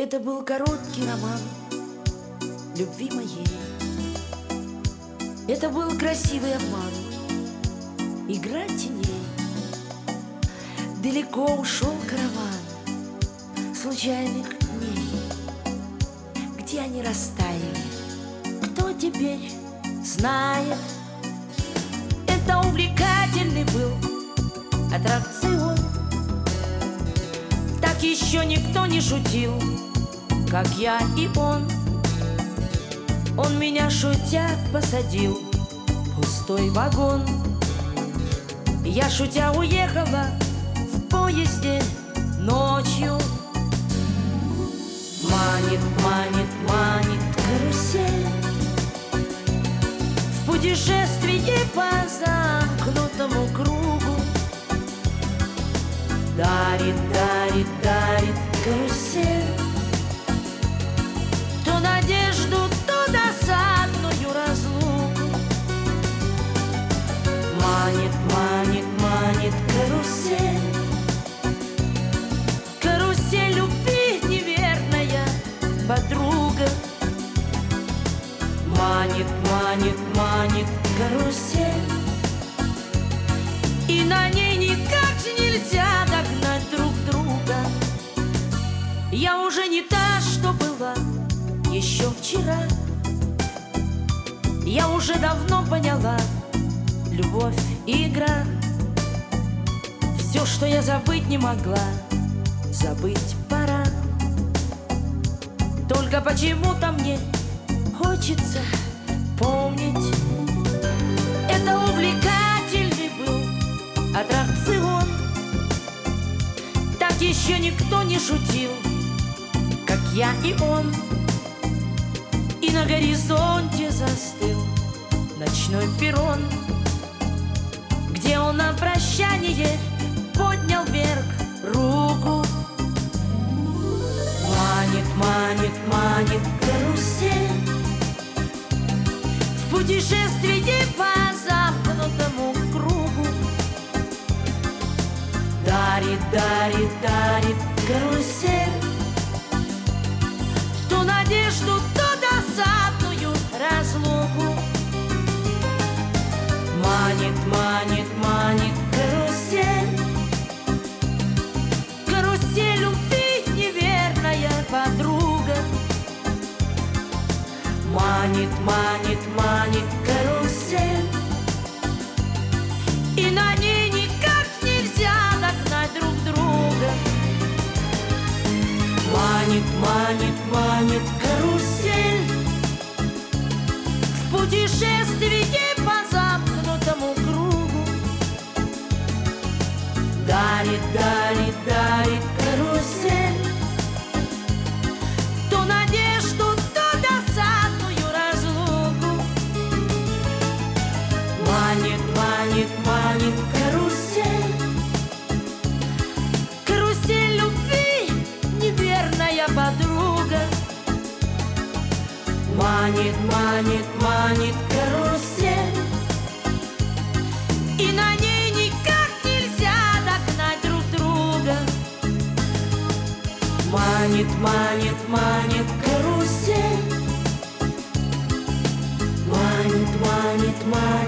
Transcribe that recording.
Это был короткий роман любви моей. Это был красивый обман, игра теней. Далеко ушел караван случайных дней. Где они растаяли, кто теперь знает? Это увлекательный был аттракцион. Так еще никто не шутил, как я и он. Он меня, шутя, посадил в пустой вагон. Я, шутя, уехала в поезде ночью. Манит, манит, манит карусель в путешествии по замкнутому кругу. Дарит, дарит, дарит карусель то надежду, то досадную разлуку. Манит, манит, манит карусель, карусель любви, неверная подруга. Манит, манит, манит карусель, и на ней никак же нельзя догнать друг друга. Я уже не та, что была еще вчера. Я уже давно поняла, любовь — игра. Все, что я забыть не могла, забыть пора. Только почему-то мне хочется помнить. Это увлекательный был аттракцион. Так еще никто не шутил, как я и он. И на горизонте застыл ночной перрон, где он на прощание поднял вверх руку. Манит, манит, манит карусель в путешествии по замкнутому кругу. Дарит, дарит, дарит карусель то надежду, то досадную разлуку. Манит, манит, манит карусель, карусель любви, неверная подруга. Манит, манит, манит карусель, и на ней никак нельзя догнать друг друга. Манит, манит, манит карусель в путешествии по замкнутому кругу. Дарит, дарит, дарит карусель то надежду, то досадную разлуку. Манит, манит, манит карусель, карусель любви, неверная подруга. Манит, манит, манит карусель, и на ней никак нельзя догнать друг друга. Манит, манит, манит карусель, манит, манит, манит.